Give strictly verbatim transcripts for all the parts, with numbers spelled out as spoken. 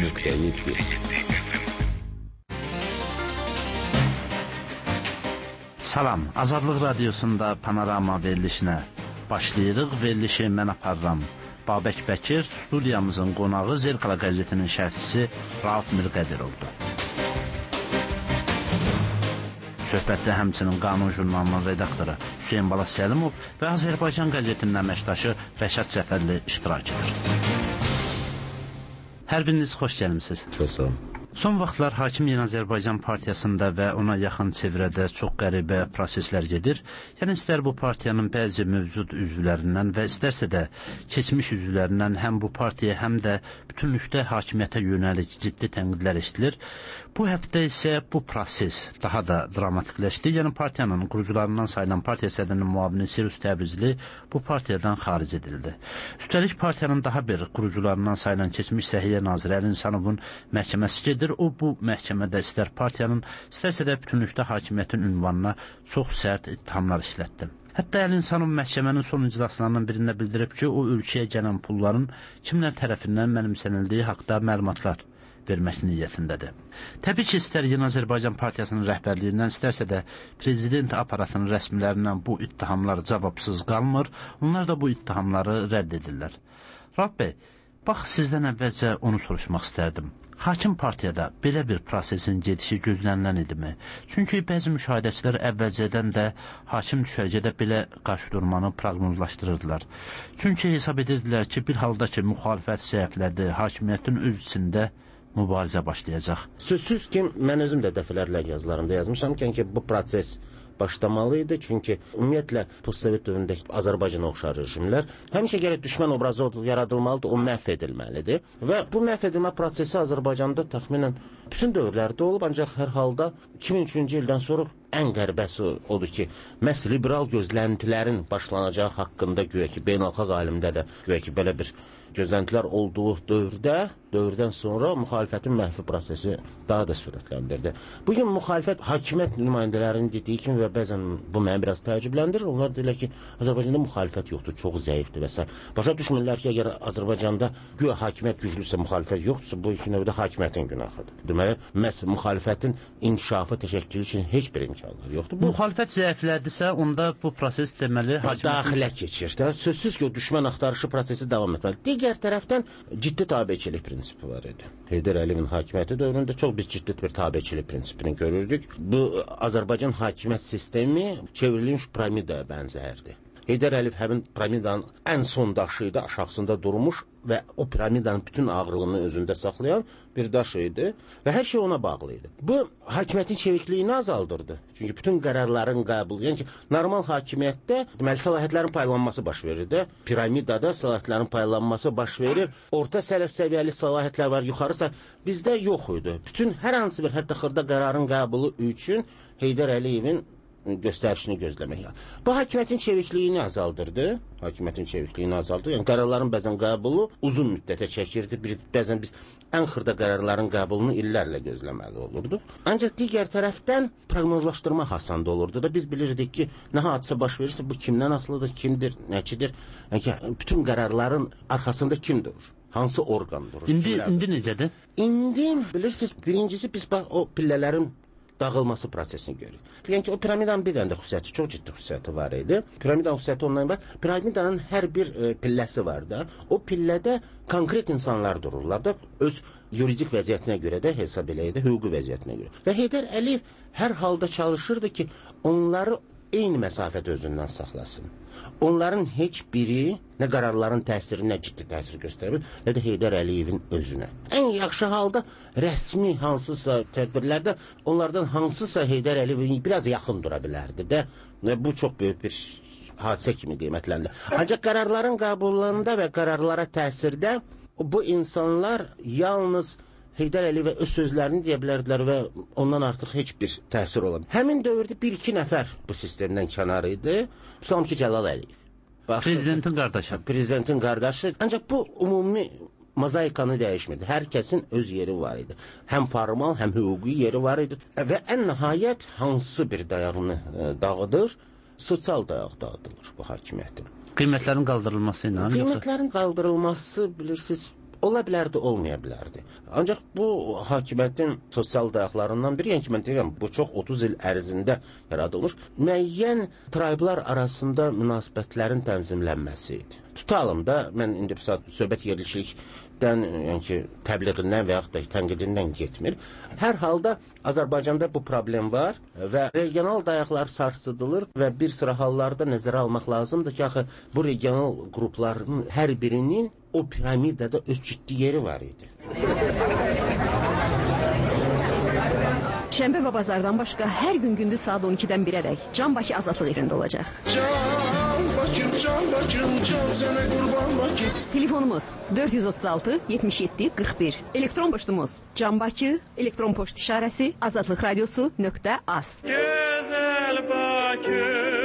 nöqtə yedi. Salam, Azadlıq Radiosunda Panorama verilişinə başlayırıq. Verilişi mən aparıram. Babək Bəkir, studiyamızın qonağı Zerkala qəzetinin şərhçisi Rauf Mirqədirovdur. Söhbətdə həmçinin Qanun jurnalının redaktoru Hüseyin Bala Səlimov və Azərbaycan qəzetinin əməkdaşı Rəşad Cəfərli iştirak edir. Hər biriniz xoş gəlmisiniz. Çox sağ olun. Son vaxtlar Hakim Yeni Azərbaycan partiyasında və ona yaxın çevrədə çox qəribə proseslər gedir. Yəni, istər bu partiyanın bəzi mövcud üzvlərindən və istərsə də keçmiş üzvlərindən həm bu partiya, həm də bütünlükdə hakimiyyətə yönəlik ciddi tənqidlər eşidilir. Bu həftə isə bu proses daha da dramatikləşdi. Yəni, partiyanın qurucularından sayılan partiya sədrinin müavini Sirus Təbrizli bu partiyadan xaric edildi. Üstəlik, partiyanın daha bir qurucularından sayılan keçmiş Səhiyyə Naziri Əli İnsanovun məhkəməsi gedir. O, bu məhkəmədə istər partiyanın, istərsə də bütünlükdə hakimiyyətin ünvanına çox sərt ittihamlar işlətdi. Hətta Əli İnsanov məhkəmənin son iclaslarından birində bildirib ki, o ölkəyə gələn pulların kimlər tərəfindən mənimsənildiyi haqda məlumatlar vermək niyyətindədir. Təbii ki, istər Yeni Azərbaycan partiyasının rəhbərliyindən, istərsə də prezident aparatının rəsmilərindən bu ittihamlar cavabsız qalmır, onlar da bu ittihamları rədd edirlər. Rauf bəy, bax, sizdən əvvəlcə onu soruşmaq istərdim. Hakim partiyada belə bir prosesin gedişi gözlənilən idimi? Çünki bəzi müşahidəçilər əvvəlcədən də hakim düşərgədə belə qarşıdurmanı proqnozlaşdırırdılar. Çünki hesab edirdilər ki, bir halda ki, müxalifət zəiflədi, hakimiyyətin öz içində mübarizə başlayacaq. Sözsüz ki, mən özüm də dəfələrlə yazılarımda yazmışam ki, bu proses başlamalıydı. Çünki ümumiyyətlə postsovet dövründəki Azərbaycana oxşar rejimlər həmişə gərək düşmən obrazı yaradılmalıdır, o məhv edilməlidir. Və bu məhv edilmə prosesi Azərbaycanda təxminən bütün dövrlərdə olub, ancaq hər halda iki min üçüncü ildən sonra ən qəribəsi odur ki, məhz liberal gözləntilərin başlanacağı haqqında güya ki, beynəlxalq alimdə də güya ki, belə bir gözləntilər olduğu dövrdə, dövrdən sonra müxalifətin məhvi prosesi daha da sürətləndirdi. Bugün müxalifət hakimiyyət nümayəndələrinin dediyi kimi və bəzən bu məni biraz təəccübləndirir. Onlar deyirlər ki, Azərbaycanda müxalifət yoxdur, çox zəifdir və s. Başa düşmürlər ki, əgər Azərbaycanda güya hakimiyyət güclüsə, müxalifət yoxdursa, bu iki növdə hakimiyyətin günahıdır. Deməli, məhz müxalifətin inkişafı, təşəkkülü üçün heç bir imkanları yoxdur. Bu, müxalifət zəiflədisə, onda bu proses deməli daxilə keçir. Sözsüz ki, o düşmən axtarışı prosesi davam etməli. Digər tərəfdən ciddi tabeçilik prinsipi var idi. Heydər Əliyevin hakimiyyəti dövründə çox biz ciddi bir tabeçilik prinsipini görürdük. Bu Azərbaycan hakimiyyət sistemi çevrilmiş piramidaya bənzərdi. Heydər Əliyev həmin piramidanın ən son daşı idi, aşağısında durmuş və o piramidanın bütün ağırlığını özündə saxlayan bir daş idi və hər şey ona bağlı idi. Bu, hakimiyyətin çevikliyini azaldırdı. Çünki bütün qərarların qəbulu, yəni ki, normal hakimiyyətdə deməli, səlahiyyətlərin paylanması baş verir də, piramidada səlahiyyətlərin paylanması baş verir, orta səviyyəli səlahiyyətlər var, yuxarısa bizdə yox idi. Bütün hər hansı bir hətta xırda qərarın qəbulu üçün Heydər Əliyevin göstərişini gözləmək. Bu, hakimiyyətin çevikliyini azaldırdı. Hakimiyyətin çevikliyini azaldırdı. Yəni, qərarların bəzən qəbulu uzun müddətə çəkirdi. Bir, bəzən biz ən xırda qərarların qəbulunu illərlə gözləməli olurduq. Ancaq digər tərəfdən proqnozlaşdırma hasanda olurdu da. Biz bilirdik ki, nə hadisə baş verirsə, bu kimdən asılıdır, kimdir, nəçidir. Yəni ki, bütün qərarların arxasında kim durur? Hansı orqan durur? İndi, indi necədir? İndi, bilirsiniz, birincisi biz bax, o pillələrin dağılması prosesini görür. Yəni ki, o piramidanın bir dənə də xüsusiyyəti, çox ciddi xüsusiyyəti var idi. Piramidanın xüsusiyyəti ondan var. Piramidanın hər bir e, pilləsi var da. O pillədə konkret insanlar dururlar da. Öz yuridik vəziyyətinə görə də hesab eləyədə, hüquqi vəziyyətinə görə. Və Heydər Əliyev hər halda çalışırdı ki, onları eyni məsafədə özündən saxlasın. Onların heç biri nə qararların təsirinə ciddi təsir göstərmir, nə də Heydər Əliyevin özünə. Ən yaxşı halda rəsmi hansısa tədbirlərdə onlardan hansısa Heydər Əliyev biraz yaxın dura bilərdi də. Bu çox böyük bir hadisə kimi qiymətləndirir. Ancaq qərarların qəbullarında və qərarlara təsirdə bu insanlar yalnız Heydər Əliyevə öz sözlərini deyə bilərdilər və ondan artıq heç bir təsir ola. Həmin dövrdə bir-iki nəfər bu sistemdən kənar idi. Tutalım ki, Cəlal Əliyev. Baxın, prezidentin qardaşı. Prezidentin qardaşı. Ancaq bu ümumi mozaikanı dəyişmirdi. Hər kəsin öz yeri var idi. Həm formal, həm hüquqi yeri var idi. Və ən nəhayət hansı bir dayağını e, dağıdır? Sosial dayaq dağıdılır bu hakimiyyətin. Qiymətlərin qaldırılması ilə? Qiymətlərin qaldırılması, bilirsiniz, Ola bilərdi, olmaya bilərdi. Ancaq bu hakimiyyətin sosial dayaqlarından biri, yəni ki, mən deyirəm, bu çox otuz il ərzində yaradılmış müəyyən triblar arasında münasibətlərin tənzimlənməsi idi. Tutalım da, mən indi söhbət yerləşikdən, yəni ki, təbliğindən və yaxud da tənqidindən getmir. Hər halda Azərbaycanda bu problem var və regional dayaqlar sarsıdılır və bir sıra hallarda nəzərə almaq lazımdır ki, axı, bu regional qrupların hər birinin o piramidada öz ciddi yeri var idi. Şənbə və bazardan başqa hər gün gündüz saat on ikidən birədək Can Bakı azadlıq yerində olacaq. Can Bakım, Can Bakım, Can sənə qurban Bakım. Telefonumuz dörd yüz otuz altı yetmiş yeddi qırx bir. Elektron poçtumuz Can Bakı, elektron poçt işarəsi azadlıq radiosu nöqtə az. Gözəl Bakı.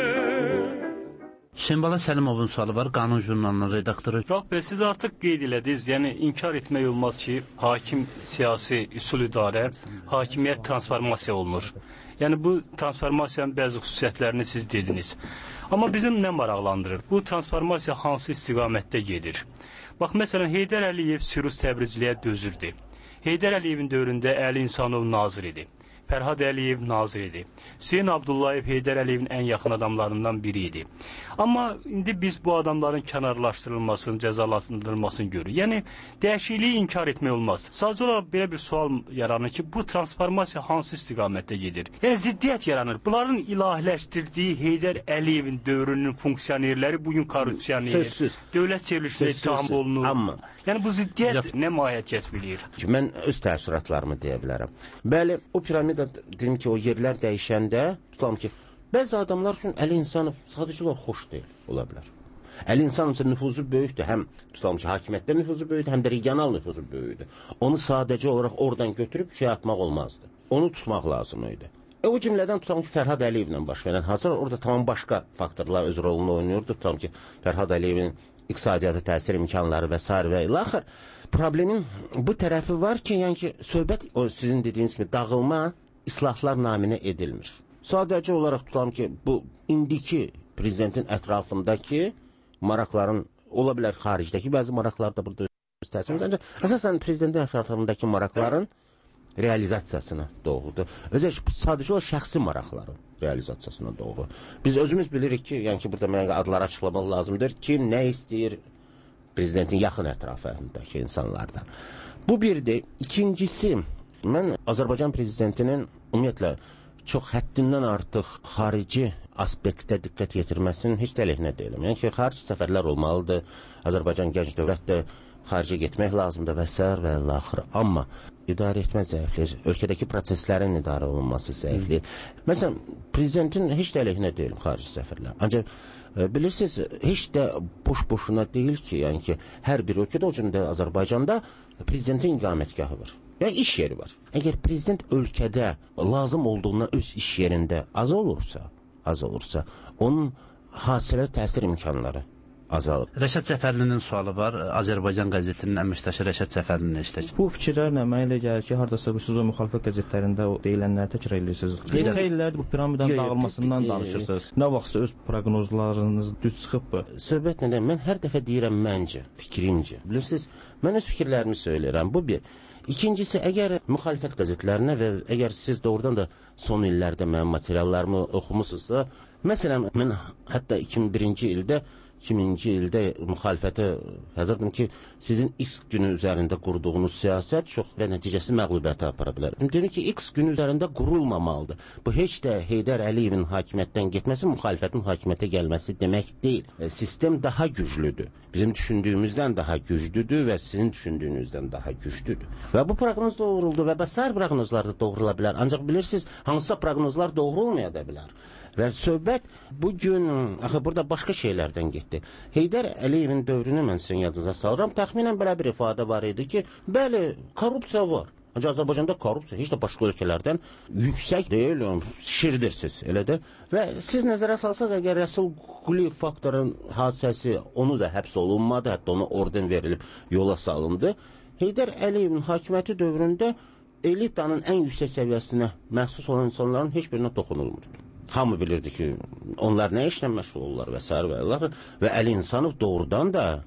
Hüseyin Bala Səlimovun sualı var, Qanun jurnalının redaktoru. Rəf bəy, siz artıq qeyd elədiniz, yəni inkar etmək olmaz ki, hakim siyasi üsul idarə, hakimiyyət transformasiya olunur. Yəni bu transformasiyanın bəzi xüsusiyyətlərini siz dediniz. Amma bizim nə maraqlandırır? Bu transformasiya hansı istiqamətdə gedir? Bax, məsələn, Heydər Əliyev Sürus Təbrizliyə dözürdü. Heydər Əliyevin dövründə Əli İnsanov nazir idi. Fərhad Əliyev nazir idi. Hüseyin Abdullayev Heydər Əliyevin ən yaxın adamlarından biri idi. Amma indi biz bu adamların kənarlaşdırılmasını, cəzalandırılmasını görürük. Yəni, dəyişikliyi inkar etmək olmaz. Sadəcə olaraq belə bir sual yaranır ki, bu transformasiya hansı istiqamətdə gedir? Yəni, ziddiyyət yaranır. Bunların ilahiləşdirdiyi Heydər Əliyevin dövrünün funksiyonerləri bugün korrupsiyoner, dövlət çevrilişində ittiham olunur. Amma yəni, bu ziddiyyət nə mahiyyət kəsb eləyir? Mən öz təəssüratlarımı deyə bilərəm. Bəli, o piramida dedim ki, o yerlər dəyişəndə tutalım ki, bəzi adamlar üçün Əli İnsanov sadəcə olaraq xoş deyil, ola bilər. Əli İnsanov üçün nüfuzu böyükdür, həm tutalım ki, hakimiyyətdə nüfuzu böyükdür, həm də regional nüfuzu böyükdür. Onu sadəcə olaraq oradan götürüb şey atmaq olmazdı. Onu tutmaq lazım idi. E, o cümlədən tutalım ki, Fərhad Əliyevlə baş verən hazır, orada tamam başqa faktorlar öz rolunu oynuyordu. Tutalım ki, Fərhad Əliyevin iqtisadiyyatı təsir imkanları və s. və ilaxır. Problemin bu tərəfi var ki, yəni ki, söhbət o sizin dediyiniz kimi dağılma islahlar naminə edilmir. Sadəcə olaraq tutalım ki, bu indiki prezidentin ətrafındakı maraqların, ola bilər xaricdəki bəzi maraqlar da burada öz təsirimiz, ancaq əsasən prezidentin ətrafındakı maraqların realizasiyasına doğrudur. Özə sadəcə o şəxsi maraqların realizasiyasına doğru. Biz özümüz bilirik ki, yəni ki, burada mənə adları açıqlamaq lazımdır. Kim nə istəyir prezidentin yaxın ətrafındakı insanlardan. Bu birdir. İkincisi, mən Azərbaycan prezidentinin ümumiyyətlə çox həddindən artıq xarici aspektə diqqət yetirməsinin heç də əleyhinə deyiləm. Yəni ki, xarici səfərlər olmalıdır. Azərbaycan gənc dövlətdir. Xaricə getmək lazımdır və s. və l-axır. Amma idarə etmə zəifləyir, ölkədəki proseslərin idarə olunması zəifləyir. Məsələn, prezidentin heç də əleyhinə deyiləm xarici səfərlər. Ancaq e, bilirsiniz, heç də boş-boşuna deyil ki, yəni ki, hər bir ölkədə, o cümlədə Azərbaycanda prezidentin iqamətgahı var. Yəni iş yeri var. Əgər prezident ölkədə lazım olduğuna öz iş yerində az olursa, az olursa, onun hasilə təsir imkanları azalıb. Rəşad Cəfərlinin sualı var. Azərbaycan qəzetinin əməkdaşı Rəşad Cəfərlinin işlək. Bu fikirlərlə mənə elə gəlir ki, hardasa siz o müxalifət qəzetlərində o deyilənləri təkrar edirsiniz. Neçə illərdir bu piramidanın dağılmasından danışırsınız. Nə vaxtsa öz proqnozlarınız düz çıxıbmı? Söhbət nədir? Mən hər dəfə deyirəm məncə, fikrimcə. Bilirsiniz, mən öz fikirlərimi söyləyirəm. Bu bir. İkincisi, əgər müxalifət qəzetlərinə və əgər siz doğrudan da son illərdə mənim materiallarımı oxumusunuzsa, məsələn, mən hətta iki min birinci ildə iki minci ildə müxalifətə hazırdım ki, sizin X günü üzərində qurduğunuz siyasət çox və nəticəsi məğlubiyyətə apara bilər. Dedim ki, X günü üzərində qurulmamalıdır. Bu heç də Heydər Əliyevin hakimiyyətdən getməsi, müxalifətin hakimiyyətə gəlməsi demək deyil. E, sistem daha güclüdür. Bizim düşündüyümüzdən daha güclüdür və sizin düşündüyünüzdən daha güclüdür. Və bu proqnoz doğruldu və bəsair proqnozlar da doğrula bilər. Ancaq bilirsiniz, hansısa proqnozlar doğru olmaya da bilər. Və söhbət bugün, axı burada başqa şeylərdən getdi. Heydər Əliyevin dövrünü mən sizin yadınıza salıram. Təxminən belə bir ifadə var idi ki, bəli, korrupsiya var. Ancaq Azərbaycanda korrupsiya heç də başqa ölkələrdən yüksək deyil, şirdirsiz, elə də. Və siz nəzərə salsaq, əgər Rəsul Quliyev faktorun hadisəsi, onu da həbs olunmadı, hətta ona orden verilib yola salındı. Heydər Əliyevin hakimiyyəti dövründə elitanın ən yüksək səviyyəsinə məxsus olan insanların heç birinə toxunulmurdu. Hamı bilirdi ki, onlar nə işlə məşğul olurlar və s. və və Əli İnsanov doğrudan da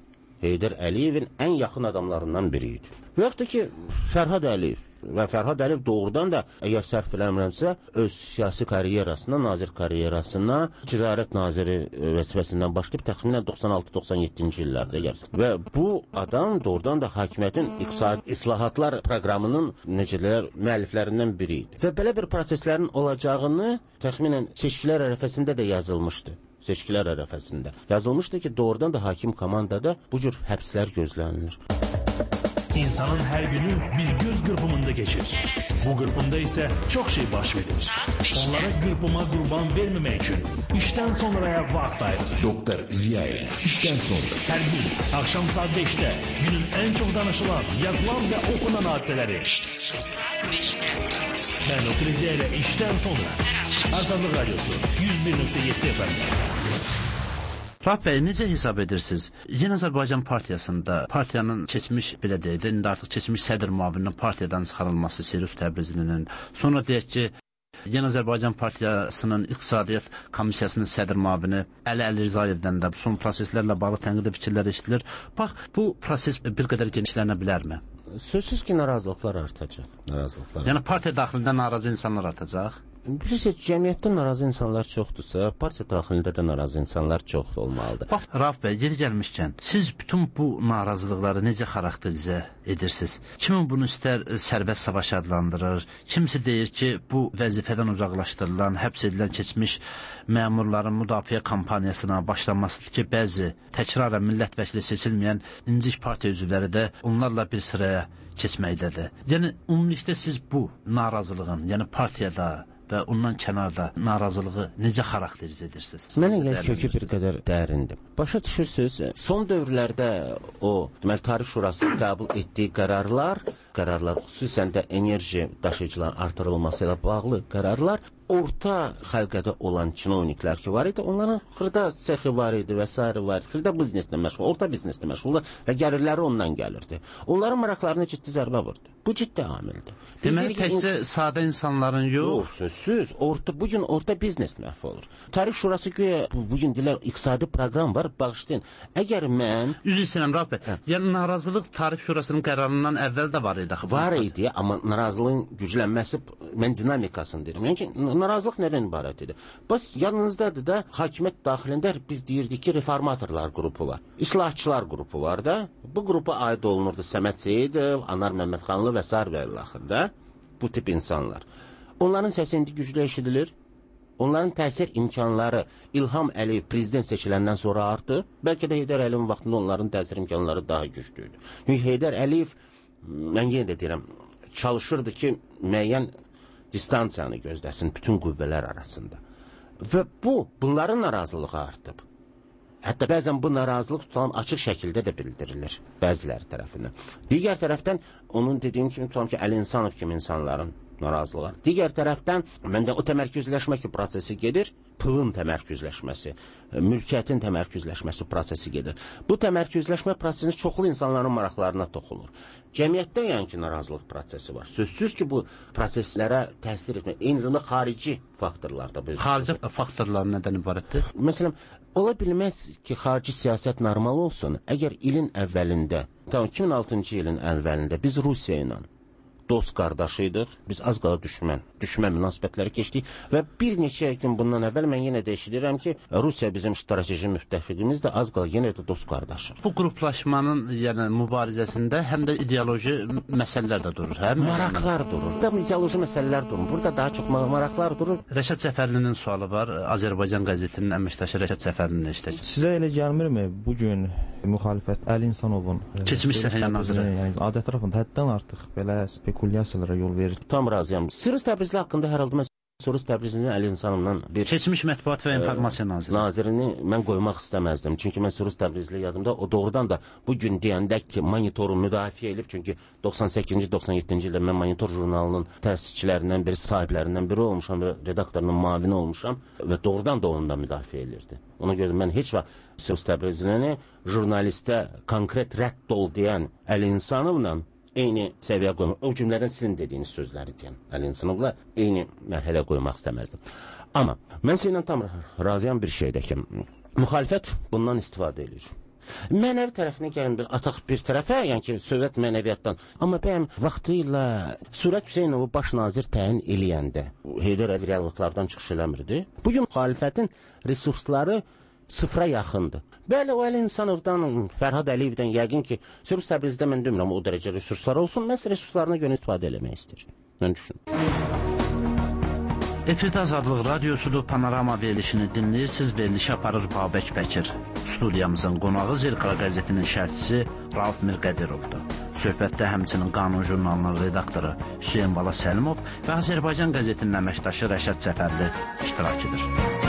Heydər Əliyevin ən yaxın adamlarından biri idi. Və yaxud da ki, Fərhad Əliyev və Fərhad Əliyev doğrudan da, əgər sərf eləmirəmsə, öz siyasi karyerasına, nazir karyerasına, ticarət naziri vəzifəsindən başlayıb təxminən doxsan altı doxsan yeddinci illərdə gəlsin. Və bu adam doğrudan da hakimiyyətin iqtisadi islahatlar proqramının necələr müəlliflərindən biri idi. Və belə bir proseslərin olacağını təxminən seçkilər ərəfəsində də yazılmışdı. Seçkilər ərəfəsində yazılmışdı ki, doğrudan da hakim komandada bu cür həbslər gözlənilir. İnsanın her günü bir göz kırpımında geçir. Bu kırpımda ise çok şey baş verir. Onlara kırpıma kurban vermemek için işten sonraya vakit ayırır. Doktor Ziya ile işten sonra. Her gün akşam saat beşte günün en çok danışılan, yazılan ve okunan hadiseleri. İşten sonra. Ben Doktor Ziya ile işten sonra. Azadlık Radyosu yüz bir nokta yedi F M. Rauf bəy, necə hesab edirsiniz? Yeni Azərbaycan Partiyasında partiyanın keçmiş, belə deyək, indi artıq keçmiş sədr müavininin partiyadan çıxarılması Sirus Təbrizlinin, sonra deyək ki, Yeni Azərbaycan Partiyasının İqtisadiyyat Komissiyasının sədr müavini Əli Əli Rzayevdən də son proseslərlə bağlı tənqidi fikirlər eşidilir. Bax, bu proses bir qədər genişlənə bilərmi? Sözsüz ki, narazılıqlar artacaq. Narazılıqlar. Yəni partiya daxilində narazı insanlar artacaq. Bilirsiniz, cəmiyyətdə narazı insanlar çoxdursa, partiya daxilində də narazı insanlar çox olmalıdır. Bax, Rauf bəy, yeri gəlmişkən, siz bütün bu narazılıqları necə xarakterizə edirsiniz? Kimin bunu istər sərbəst savaş adlandırır, kimisi deyir ki, bu vəzifədən uzaqlaşdırılan, həbs edilən keçmiş məmurların müdafiə kampaniyasına başlanmasıdır ki, bəzi təkrarən millət vəkili seçilməyən incik partiya üzvləri də onlarla bir sıraya keçməkdədir. Yəni, ümumilikdə siz bu narazılığın, yəni partiyada və ondan kənarda narazılığı necə xarakteriz edirsiniz? Mənə elə kökü bir qədər dərindir. Başa düşürsünüz, son dövrlərdə o, deməli, Tarix Şurası qəbul etdiyi qərarlar, qərarlar xüsusən də enerji daşıyıcıların artırılması ilə bağlı qərarlar, orta xəlqədə olan çinovniklər ki var idi, onların xırda sexi var idi və s. var idi, xırda bizneslə məşğul, orta bizneslə məşğul və gəlirləri ondan gəlirdi. Onların maraqlarına ciddi zərbə vurdu. Bu ciddi amildir. Deməli, təkcə sadə insanların yox. Yox, sözsüz. Orta, bugün orta biznes məhv olur. Tarix Şurası güya, bugün deyilər, iqtisadi proqram var, bağışlayın. Əgər mən... Üzr istəyirəm, Rauf bəy. Yəni, narazılıq Tarix Şurasının qərarından əvvəl də var idi. Var idi, amma narazılığın güclənməsi, mən dinamikasını deyirəm. Yəni ki, narazılıq nədən ibarət idi? Bəs yanınızdadır da, hakimiyyət daxilində biz deyirdik ki, reformatorlar qrupu var. İslahçılar qrupu var da. Bu qrupa aid olunurdu Səməd Seyidov, Anar Məmmədxanlı və s. və ilaxırda. Bu tip insanlar. Onların səsi indi güclü eşidilir. Onların təsir imkanları İlham Əliyev prezident seçiləndən sonra artdı. Bəlkə də Heydər Əliyevin vaxtında onların təsir imkanları daha güclüydü. Çünki Heydər Əliyev, mən yenə də deyirəm, çalışırdı ki, müəyyən distansiyanı gözləsin bütün qüvvələr arasında. Və bu, bunların narazılığı artıb. Hətta bəzən bu narazılıq tutalım açıq şəkildə də bildirilir bəziləri tərəfindən. Digər tərəfdən, onun dediyim kimi tutalım ki, Əli İnsanov kimi insanların narazılığı. Digər tərəfdən, məndə o təmərküzləşmə ki, prosesi gedir, pulun təmərküzləşməsi, mülkiyyətin təmərküzləşməsi prosesi gedir. Bu təmərküzləşmə prosesinin çoxlu insanların maraqlarına toxunur. Cəmiyyətdə yəni ki, narazılıq prosesi var. Sözsüz ki, bu proseslərə təsir etmək, eyni zamanda xarici faktorlar da. Xarici faktorlar nədən ibarətdir? Məsələn, ola bilməz ki, xarici siyasət normal olsun, əgər ilin əvvəlində, tamam, iki min altıncı ilin əvvəlində biz Rusiya ilə dost qardaşıydıq, biz az qala düşmən, düşmən münasibətləri keçdik və bir neçə gün bundan əvvəl mən yenə də eşidirəm ki, Rusiya bizim strateji müttəfiqimiz də az qala yenə də dost qardaşı. Bu qruplaşmanın yəni, mübarizəsində həm də ideoloji məsələlər də durur, hə? Maraqlar durur, da ideoloji məsələlər durur. Burada daha çox maraqlar durur. Rəşad Cəfərlinin sualı var, Azərbaycan qəzetinin əməkdaşı Rəşad Cəfərlinin işdə. Sizə elə gəlmirmi, bugün müxalifət Əli İnsanovun keçmiş səfər naziri, yəni adət tərəfində həddən artıq belə spekulyasiyalara yol verir. Tam razıyam. Sirus Təbrizli haqqında hər halda mən Sirus Təbrizlinin Əli İnsanovdan bir keçmiş mətbuat və informasiya naziri nazirini mən qoymaq istəməzdim. Çünki mən Sirus Təbrizli yadımda o doğrudan da bu gün deyəndə ki, monitoru müdafiə edib, çünki doxsan səkkizinci doxsan yeddinci ildə mən Monitor jurnalının təsisçilərindən biri, sahiblərindən biri olmuşam və redaktorunun mavini olmuşam və doğrudan da onu da müdafiə edirdi. Ona görə mən heç vaxt Sirus Təbrizlini jurnalistə konkret rədd ol deyən Əli İnsanovla eyni səviyyə qoymaq, o cümlədən sizin dediyiniz sözləri deyən Əli İnsanovla eyni mərhələ qoymaq istəməzdim. Amma mən seninlə tam razıyam bir şeydə ki, müxalifət bundan istifadə edir. Mənəvi tərəfinə gəlin bir ataq bir tərəfə, yəni ki, söhbət mənəviyyatdan. Amma bəyəm vaxtı ilə Surət Hüseynovu baş nazir təyin eləyəndə Heydər Əliyev reallıqlardan çıxış eləmirdi. Bugün müxalifətin resursları sıfıra yaxındır. Bəli, o Əli İnsanovdan, Fərhad Əliyevdən yəqin ki, Sürüs Təbrizdə mən demirəm o dərəcə resurslar olsun, məhz resurslarına görə istifadə eləmək istəyir. Mən düşünürəm. Efirdə Azadlıq Radiosudur, Panorama verilişini dinləyirsiniz, verilişi aparır Babək Bəkir. Studiyamızın qonağı Zirqara qəzetinin şərhçisi Rauf Mirqədirovdur. Söhbətdə həmçinin Qanun jurnalının redaktoru Hüseyin Bala Səlimov və Azərbaycan qəzetinin əməkdaşı Rəşad Cəfərli iştirak edir.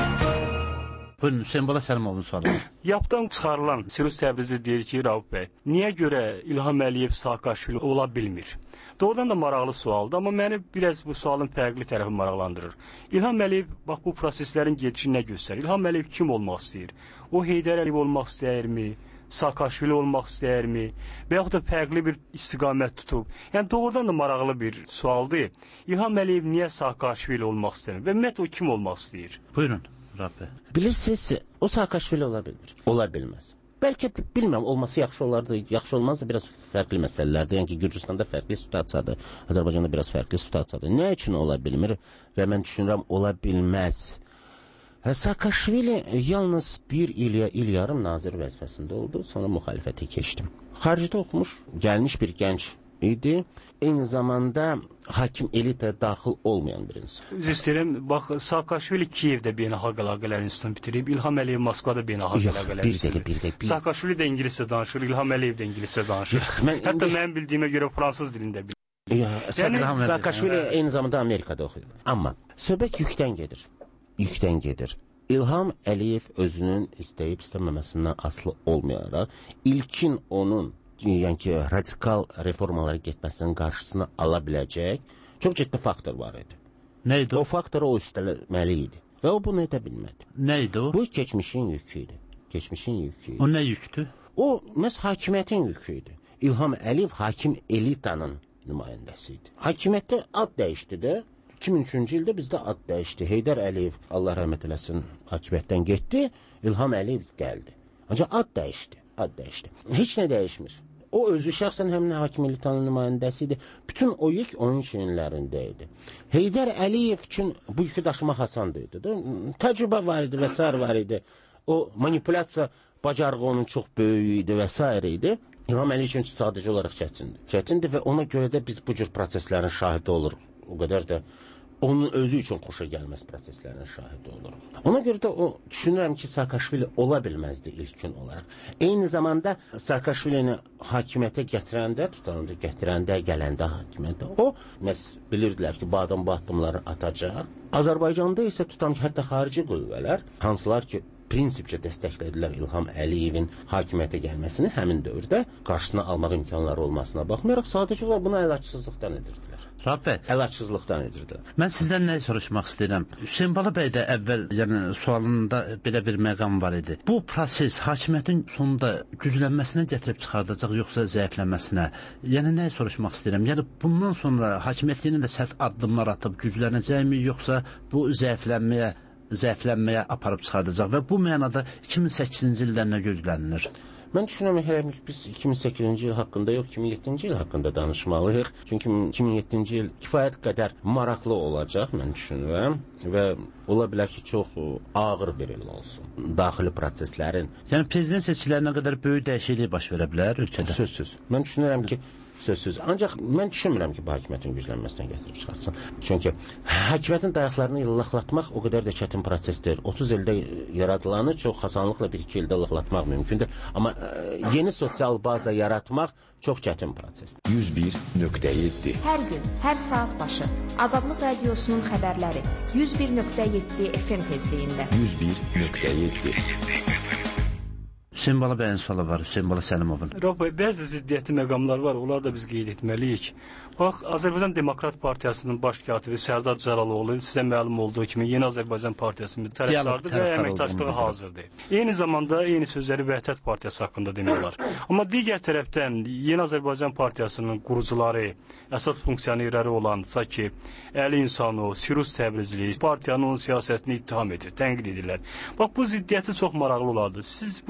Buyurun, Hüseyin Bala Səlimovun sualı. Yapdan çıxarılan Sirus Təbrizi deyir ki, Rauf bəy, niyə görə İlham Əliyev Saakashvili ola bilmir? Doğrudan da maraqlı sualdır, amma məni biraz bu sualın fərqli tərəfi maraqlandırır. İlham Əliyev, bax bu proseslərin gedişini nə göstərir? İlham Əliyev kim olmaq istəyir? O Heydər Əliyev olmaq istəyirmi? Saakashvili olmaq istəyirmi? Və yaxud da fərqli bir istiqamət tutub? Yəni doğrudan da maraqlı bir sualdır. İlham Əliyev niyə Saakashvili olmaq istəyir? Və ümumiyyətlə o kim olmaq istəyir? Buyurun, Rauf bəy. Bilirsiniz, o Saakashvili ola bilmir. Ola bilməz. Bəlkə bilməm, olması yaxşı olardı, yaxşı olmazsa biraz fərqli məsələlərdir. Yəni ki, Gürcüstanda fərqli situasiyadır, Azərbaycanda biraz fərqli situasiyadır. Nə üçün ola bilmir və mən düşünürəm, ola bilməz. Saakashvili yalnız bir il, il yarım nazir vəzifəsində oldu, sonra müxalifətə keçdim. Xaricdə oxumuş, gəlmiş bir gənc idi. Eyni zamanda hakim elitə daxil olmayan bir insan. Üzr istəyirəm, bax, Saakashvili Kiyevdə beynəlxalq əlaqələr institutunu bitirib, İlham Əliyev Moskvada beynəlxalq əlaqələr institutunu. Saakashvili də ingiliscə danışır, İlham Əliyev də ingiliscə danışır. Yox, mən Hətta indi... mənim bildiyimə görə fransız dilində bilir. Yəni, Saakashvili eyni zamanda Amerikada oxuyur. Amma söhbət yükdən gedir. Yükdən gedir. İlham Əliyev özünün istəyib istəməməsindən asılı olmayaraq, ilkin onun yəni ki, radikal reformalara getməsinin qarşısını ala biləcək çox ciddi faktor var idi. Nə idi o? O faktoru o üstələməli idi. Və o bunu edə bilmədi. Nə idi o? Bu keçmişin yükü idi. Keçmişin yükü idi. O nə yükdür? O, məhz hakimiyyətin yükü idi. İlham Əliyev hakim elitanın nümayəndəsi idi. Hakimiyyətdə ad dəyişdi də. iki min üçüncü ildə bizdə ad dəyişdi. Heydər Əliyev, Allah rəhmət eləsin, hakimiyyətdən getdi. İlham Əliyev gəldi. Ancaq ad dəyişdi. Ad dəyişdi. Heç nə dəyişmir. O özü şəxsən həmin hakim elitanın nümayəndəsi idi. Bütün o yük onun çiyinlərində idi. Heydər Əliyev üçün bu yükü daşımaq asandı. Təcrübə var idi və s. var idi. O manipulyasiya bacarığı onun çox böyük idi və s. idi. İlham Əliyev üçün sadəcə olaraq çətindir. Çətindir və ona görə də biz bu cür proseslərin şahidi oluruq. O qədər də onun özü üçün xoşa gəlməz proseslərin şahidi oluruq. Ona görə də o düşünürəm ki, Saakashvili ola bilməzdi ilkin olaraq. Eyni zamanda Saakashvilini hakimiyyətə gətirəndə, tutanında gətirəndə, gələndə hakimiyyətə, o məhz bilirdilər ki, bu adam bu addımları atacaq. Azərbaycanda isə tutan ki, hətta xarici qüvvələr, hansılar ki, prinsipcə dəstəklədilər İlham Əliyevin hakimiyyətə gəlməsini həmin dövrdə qarşısına almaq imkanları olmasına baxmayaraq, sadəcə olaraq bunu əlacsızlıqdan edirdilər. Rauf bəy, əlacsızlıqdan edirdilər. Mən sizdən nə soruşmaq istəyirəm? Hüseyin Bala bəy də əvvəl, yəni sualında belə bir məqam var idi. Bu proses hakimiyyətin sonunda güclənməsinə gətirib çıxardacaq, yoxsa zəifləməsinə? Yəni nə soruşmaq istəyirəm? Yəni bundan sonra hakimiyyət yenə də sərt addımlar atıb güclənəcəkmi, yoxsa bu zəiflənməyə zəiflənməyə aparıb çıxardacaq və bu mənada iki min səkkizinci ildən nə gözlənilir? Mən düşünürəm ki, biz iki min səkkizinci il haqqında yox, iki min yeddinci il haqqında danışmalıyıq. Çünki iki min yeddinci il kifayət qədər maraqlı olacaq, mən düşünürəm və ola bilər ki, çox ağır bir il olsun. Daxili proseslərin. Yəni prezident seçkilərinə qədər böyük dəyişiklik baş verə bilər ölkədə? Sözsüz. Mən düşünürəm ki, sözsüz. Ancaq mən düşünmürəm ki, bu hakimiyyətin güclənməsindən gətirib çıxartsın. Çünki hakimiyyətin dayaqlarını illaqlatmaq o qədər də çətin prosesdir. otuz ildə yaradılanı çox asanlıqla bir iki ildə illaqlatmaq mümkündür. Amma ə, yeni sosial baza yaratmaq çox çətin prosesdir. yüz bir nöqtə yeddi Hər gün, hər saat başı Azadlıq Radiosunun xəbərləri yüz bir nöqtə yeddi F M tezliyində. yüz bir nöqtə yeddi Hüseyin Bala bəyin sualı var, Hüseyin Bala Səlimovun. Rauf bəy, bəzi ziddiyyətli məqamlar var, onlar da biz qeyd etməliyik. Bax, Azərbaycan Demokrat Partiyasının baş katibi Sərdar Cəlaloğlu sizə məlum olduğu kimi Yeni Azərbaycan Partiyasının tərəfdardır və əməkdaşlığı hazırdır. Eyni zamanda eyni sözləri Vəhdət Partiyası haqqında demək olar. Amma digər tərəfdən Yeni Azərbaycan Partiyasının qurucuları, əsas funksionerləri olan ki, Əli İnsanov, Sirus Təbrizli partiyanın onun siyasətini ittiham edir, tənqid edirlər. Bax, bu ziddiyyəti çox maraqlı olardı. Siz bu ziddiyyəti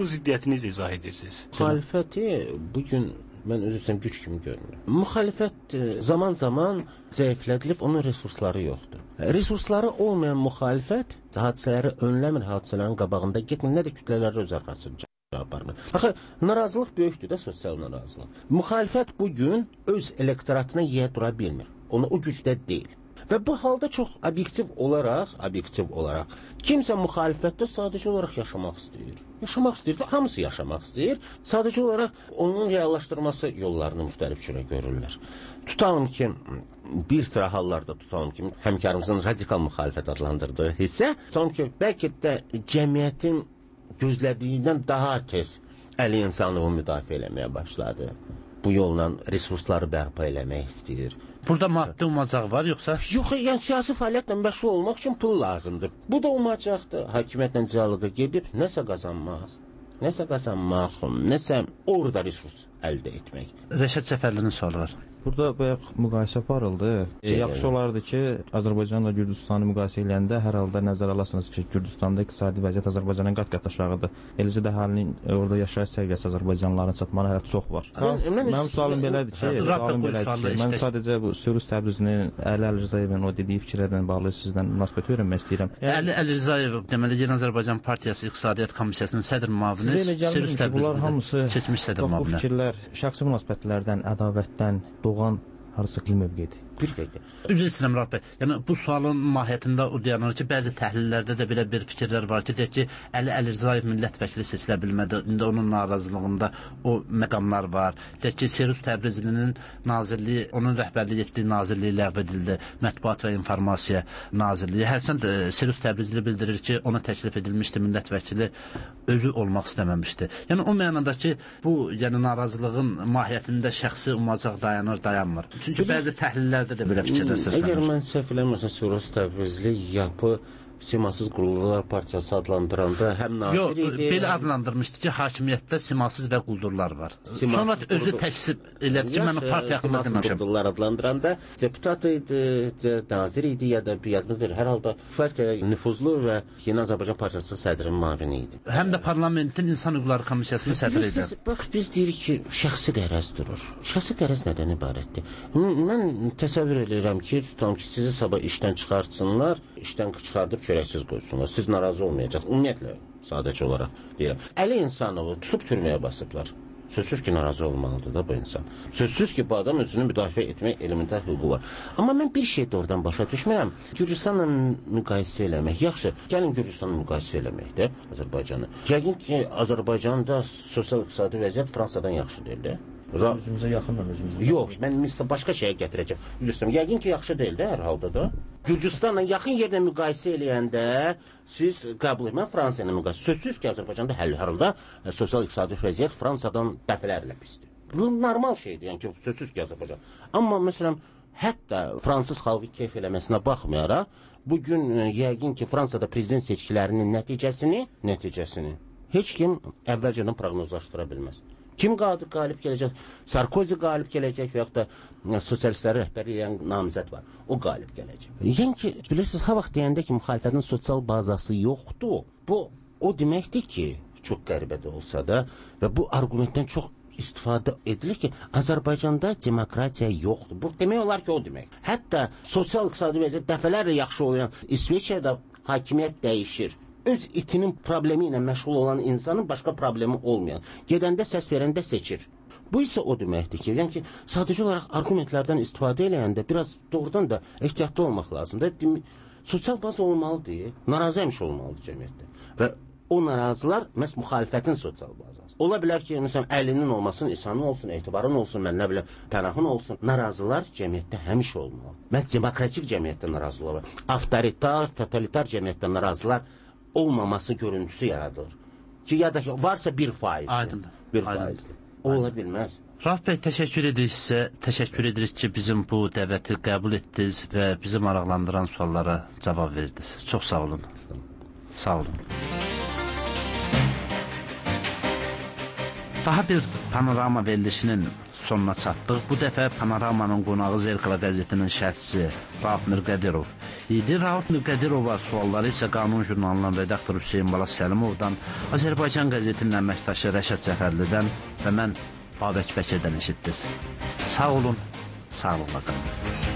müxalifətinizi izah edirsiniz? Müxalifəti bugün mən özüm güc kimi görmürəm. Müxalifət zaman-zaman zəiflədilib, onun resursları yoxdur. Resursları olmayan müxalifət hadisələri önləmir, hadisələrin qabağında getmir, nə də kütlələri öz arxasınca aparmır. Axı, narazılıq böyükdür də, sosial narazılıq. Müxalifət bugün öz elektoratına yiyə dura bilmir. Ona o gücdə deyil. Və bu halda çox obyektiv olaraq, obyektiv olaraq, kimsə müxalifətdə sadəcə olaraq yaşamaq istəyir. Yaşamaq istəyir, hamısı yaşamaq istəyir. Sadəcə olaraq onun reallaşdırması yollarını müxtəlif cürə görürlər. Tutalım ki, bir sıra hallarda tutalım ki, həmkarımızın radikal müxalifət adlandırdığı hissə, tutalım ki, bəlkə də cəmiyyətin gözlədiyindən daha tez əli insanlığı müdafiə eləməyə başladı. Bu yolla resursları bərpa eləmək istəyir. Burada maddi umacaq var, yoxsa? Yox, yəni siyasi fəaliyyətlə məşğul olmaq üçün pul lazımdır. Bu da umacaqdır. Hakimiyyətlə dialoqa gedib nəsə qazanmaq, nəsə qazanmaq, nəsə orada resurs əldə etmək. Rəşad Səfərlinin sualı var. Burada bayaq müqayisə aparıldı. E, yaxşı olardı ki, Azərbaycanla Gürcüstanı müqayisə edəndə hər halda nəzərə alasınız ki, Gürcüstanda iqtisadi vəziyyət Azərbaycandan qat-qat aşağıdır. Eləcə də əhalinin orada yaşayış səviyyəsi Azərbaycanlıların çatmalı hələ çox var. Mənim sualım belədir ki, sualım belədir ki, mən sadəcə bu Sürüs Təbrizinin Əli Əlirzaevin o dediyi fikirlərlə bağlı sizdən münasibət öyrənmək istəyirəm. Əli Əlirzaev, deməli, Yeni Azərbaycan Partiyası İqtisadiyyat Komissiyasının sədr müavini, Sürüs Təbrizində keçmiş sədr müavini. Bu fikirlər şəxsi münasibətlərdən, ədavətdən doğan harısı qil mövqedir. Bir dəqiqə. Üzr istəyirəm Rəbb bəy. Yəni bu sualın mahiyyətində o dayanır ki, bəzi təhlillərdə də belə bir fikirlər var ki, deyək ki, Əli Əlirzaev millət vəkili seçilə bilmədi. İndi onun narazılığında o məqamlar var. Deyək ki, Sürüs Təbrizlinin nazirliyi, onun rəhbərliyi etdiyi nazirliyi ləğv edildi. Mətbuat və İnformasiya Nazirliyi. Hərçənd Sürüs Təbrizli bildirir ki, ona təklif edilmişdi millət vəkili, özü olmaq istəməmişdi. Yəni o mənada ki, bu yəni narazılığın mahiyyətində şəxsi umacaq dayanır, dayanmır. Çünki bəzi təhlillər də belə fikirlər səslənir. Əgər mən səhv eləmirəmsə, Sürüs Təbrizli yapı Simasız Quldurlar Partiyası adlandıranda həm nazir Yox, idi... belə adlandırmışdı ki, hakimiyyətdə simasız və quldurlar var. Simasız Sonra özü quldur... təksib elədi ki, mən o partiya haqqında deməmişəm. Simasız Quldurlar adlandıranda deputat idi, nazir idi ya da bir yadımdır. Hər halda partiya nüfuzlu və Yeni Azərbaycan Partiyası sədrinin müavini idi. Həm də parlamentin İnsan Hüquqları Komissiyasının sədri idi. Bax, biz deyirik ki, şəxsi qərəz durur. Şəxsi qərəz nədən ibarətdir? Mən təsəvvür edirəm ki, tutam ki, sizi sabah işdən çıxartsınlar, işdən çıxardıb çörəksiz qoysunlar. Siz narazı olmayacaqsınız. Ümumiyyətlə, sadəcə olaraq deyirəm. Əli İnsanovu tutub türməyə basıblar. Sözsüz ki, narazı olmalıdır da bu insan. Sözsüz ki, bu adam özünü müdafiə etmək elementar hüququ var. Amma mən bir şey də oradan başa düşmürəm. Gürcüstanla müqayisə eləmək. Yaxşı, gəlin Gürcüstanla müqayisə eləmək də Azərbaycanı. Yəqin ki, Azərbaycanda sosial-iqtisadi vəziyyət Fransadan yaxşı deyil də. Özümüzə yaxınlar, özümüzə. Yox, mən misal başqa şeyə gətirəcəm. Gürcüstan, yəqin ki, yaxşı deyil də hər halda da. Gürcüstanla yaxın yerlə müqayisə eləyəndə siz qəbul etmə Fransa ilə müqayisə. Sözsüz ki, Azərbaycanda hər halda sosial-iqtisadi vəziyyət Fransadan dəfələrlə pisdir. Bu normal şeydir, yəni ki, sözsüz ki, Azərbaycan. Amma məsələn, hətta fransız xalqı keyf eləməsinə baxmayaraq, bugün yəqin ki, Fransada prezident seçkilərinin nəticəsini, nəticəsini heç kim əvvəlcədən proqnozlaşdıra bilməz. Kim qalib gələcək? Sarkozy qalib gələcək və yaxud da sosialistləri rəhbərlik edən namizəd var. O qalib gələcək. Yəni ki, bilirsiniz, ha vaxt deyəndə ki, müxalifətin sosial bazası yoxdur. Bu, o deməkdir ki, çox qəribə də olsa da və bu argumentdən çox istifadə edilir ki, Azərbaycanda demokratiya yoxdur. Bu demək olar ki, o demək. Hətta sosial-iqtisadi vəziyyət dəfələrlə yaxşı olan İsveçrədə hakimiyyət dəyişir. Öz itinin problemi ilə məşğul olan insanın başqa problemi olmayan, gedəndə səs verəndə seçir. Bu isə o deməkdir ki, yəni ki, sadəcə olaraq argumentlərdən istifadə eləyəndə biraz doğrudan da ehtiyatlı olmaq lazımdır. Sosial baza olmalıdır, narazı həmişə olmalıdır cəmiyyətdə. Və o narazılar məhz müxalifətin sosial bazası. Ola bilər ki, məsələn, əlinin olmasın, İsanın olsun, etibarın olsun, mən nə biləm, pənahın olsun. Narazılar cəmiyyətdə həmişə olmalı. Məhz demokratik cəmiyyətdə narazılar var. Avtoritar, totalitar cəmiyyətdə narazılar olmaması görüntüsü yaradılır. Ki, ya da ki, varsa bir faiz. Aydındır. Bir faizdir. O ola bilməz. Rauf bəy, təşəkkür edirik sizə. Təşəkkür edirik ki, bizim bu dəvəti qəbul etdiniz və bizi maraqlandıran suallara cavab verdiniz. Çox sağ olun. Sağ olun. Daha bir Panorama verilişinin sonuna çatdıq. Bu dəfə Panoramanın qonağı Zerkala qəzetinin şərhçisi Rauf Mirqədirov idi. Rauf Mirqədirova sualları isə Qanun jurnalının redaktoru Hüseyin Bala Səlimovdan, Azərbaycan qəzetinin əməkdaşı Rəşad Cəfərlidən və mən Babək Bəkirdən eşitdiniz. Sağ olun, sağlıqla qalın.